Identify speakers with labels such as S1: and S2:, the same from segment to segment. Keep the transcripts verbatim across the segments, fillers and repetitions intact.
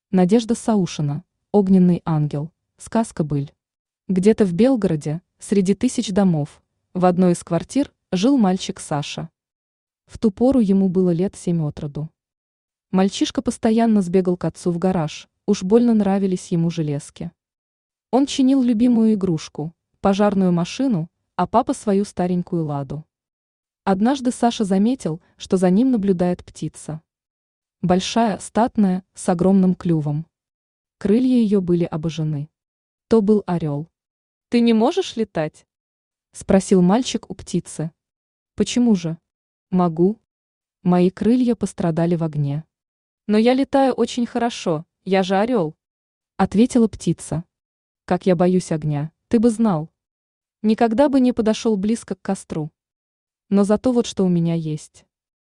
S1: Надежда Саушина, «Огненный ангел», сказка быль. Где-то в Белгороде, среди тысяч домов, в одной из квартир жил мальчик Саша. В ту пору ему было лет семь от роду. Мальчишка постоянно сбегал к отцу в гараж, уж больно нравились ему железки. Он чинил любимую игрушку, пожарную машину, а папа свою старенькую ладу. Однажды Саша заметил, что за ним наблюдает птица. Большая, статная, с огромным клювом. Крылья ее были обожжены. То был орел. «Ты не можешь летать?» – спросил мальчик у птицы. «Почему же?» «Могу. Мои крылья пострадали в огне. Но я летаю очень хорошо, я же орел», – ответила птица. «Как я боюсь огня, ты бы знал. Никогда бы не подошел близко к костру. Но зато вот что у меня есть.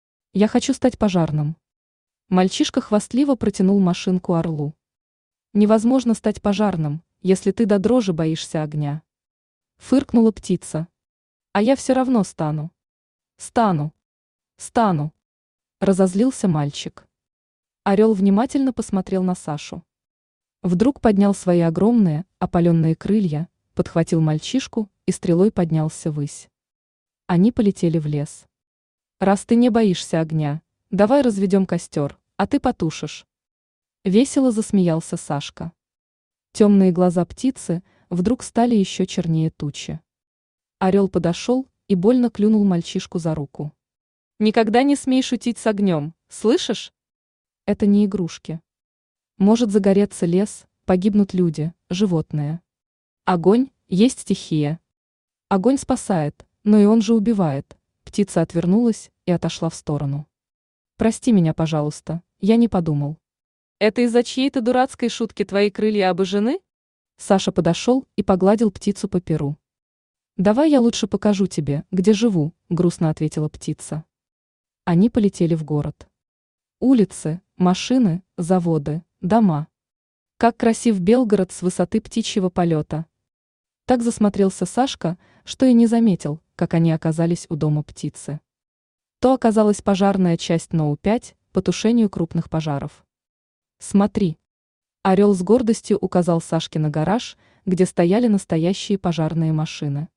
S1: Я хочу стать пожарным». Мальчишка хвастливо протянул машинку орлу. «Невозможно стать пожарным, если ты до дрожи боишься огня», — фыркнула птица. «А я все равно стану. Стану. Стану», — разозлился мальчик. Орел внимательно посмотрел на Сашу. Вдруг поднял свои огромные, опаленные крылья, подхватил мальчишку и стрелой поднялся ввысь. Они полетели в лес. «Раз ты не боишься огня, давай разведем костер, а ты потушишь». Весело засмеялся Сашка. Темные глаза птицы вдруг стали еще чернее тучи. Орел подошел и больно клюнул мальчишку за руку. «Никогда не смей шутить с огнем, слышишь? Это не игрушки. Может загореться лес, погибнут люди, животные. Огонь есть стихия. Огонь спасает, но и он же убивает». Птица отвернулась и отошла в сторону. «Прости меня, пожалуйста, я не подумал». «Это из-за чьей-то дурацкой шутки твои крылья обожжены?» Саша подошел и погладил птицу по перу. «Давай я лучше покажу тебе, где живу», — грустно ответила птица. Они полетели в город. Улицы, машины, заводы, дома. Как красив Белгород с высоты птичьего полета. Так засмотрелся Сашка, что и не заметил, как они оказались у дома птицы. То оказалась пожарная часть НОУ пять по тушению крупных пожаров. «Смотри». Орел с гордостью указал Сашке на гараж, где стояли настоящие пожарные машины.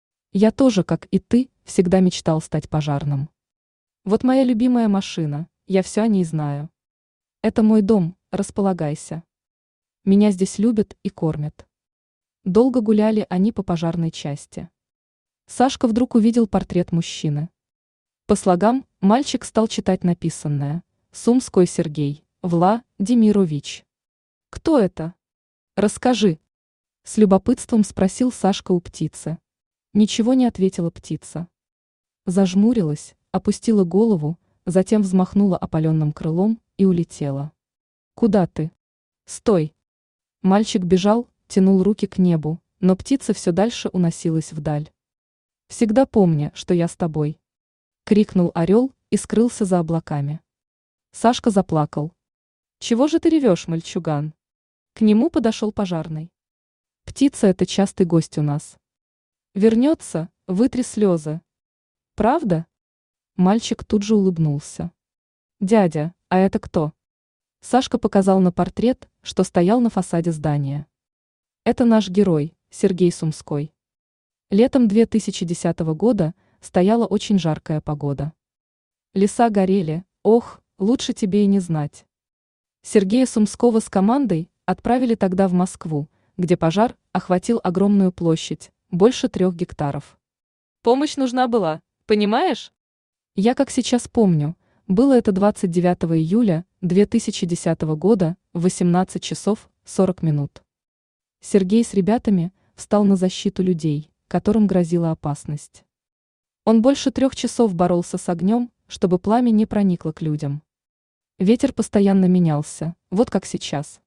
S1: «Я тоже, как и ты, всегда мечтал стать пожарным. Вот моя любимая машина, я все о ней знаю. Это мой дом, располагайся. Меня здесь любят и кормят». Долго гуляли они по пожарной части. Сашка вдруг увидел портрет мужчины. По слогам мальчик стал читать написанное: «Сумской Сергей Владимирович». «Кто это? Расскажи», — с любопытством спросил Сашка у птицы. Ничего не ответила птица. Зажмурилась, опустила голову, затем взмахнула опаленным крылом и улетела. «Куда ты? Стой!» Мальчик бежал, тянул руки к небу, но птица все дальше уносилась вдаль. «Всегда помни, что я с тобой», — крикнул орел и скрылся за облаками. Сашка заплакал. «Чего же ты ревешь, мальчуган?» К нему подошел пожарный. «Птица — это частый гость у нас. Вернется, вытри слезы». «Правда?» Мальчик тут же улыбнулся. «Дядя, а это кто?» Сашка показал на портрет, что стоял на фасаде здания. «Это наш герой, Сергей Сумской. Летом две тысячи десятого года стояла очень жаркая погода. Леса горели, ох, лучше тебе и не знать. Сергея Сумского с командой отправили тогда в Москву, где пожар охватил огромную площадь, больше трех гектаров. Помощь нужна была, понимаешь? Я как сейчас помню, было это двадцать девятого июля две тысячи десятого года в восемнадцать часов сорок минут. Сергей с ребятами встал на защиту людей, которым грозила опасность. Он больше трех часов боролся с огнем, чтобы пламя не проникло к людям. Ветер постоянно менялся, вот как сейчас.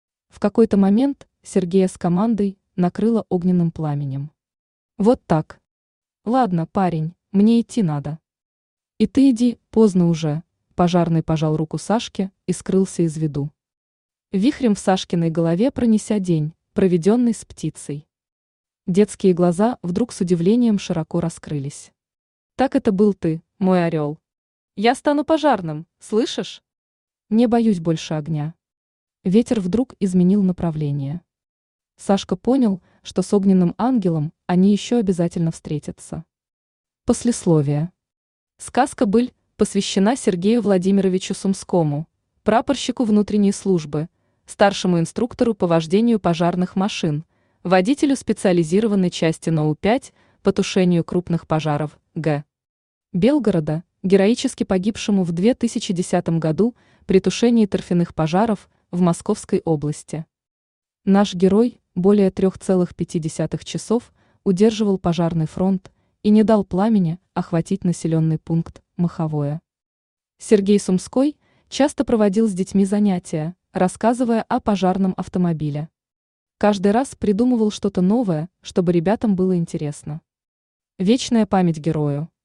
S1: В какой-то момент Сергея с командой накрыло огненным пламенем. Вот так. «Ладно, парень, мне идти надо». «И ты иди, поздно уже», – пожарный пожал руку Сашке и скрылся из виду. Вихрем в Сашкиной голове пронеся день, проведенный с птицей. Детские глаза вдруг с удивлением широко раскрылись. «Так это был ты, мой орел. Я стану пожарным, слышишь? Не боюсь больше огня. Ветер вдруг изменил направление. Сашка понял, что с огненным ангелом они еще обязательно встретятся. Послесловие. Сказка «Быль» посвящена Сергею Владимировичу Сумскому, прапорщику внутренней службы, старшему инструктору по вождению пожарных машин, водителю специализированной части НОУ пять по тушению крупных пожаров г. Белгорода, героически погибшему в две тысячи десятом году при тушении торфяных пожаров в Московской области. Наш герой более трех целых пяти десятых часов удерживал пожарный фронт и не дал пламени охватить населенный пункт Маховое. Сергей Сумской часто проводил с детьми занятия, рассказывая о пожарном автомобиле. Каждый раз придумывал что-то новое, чтобы ребятам было интересно. Вечная память герою.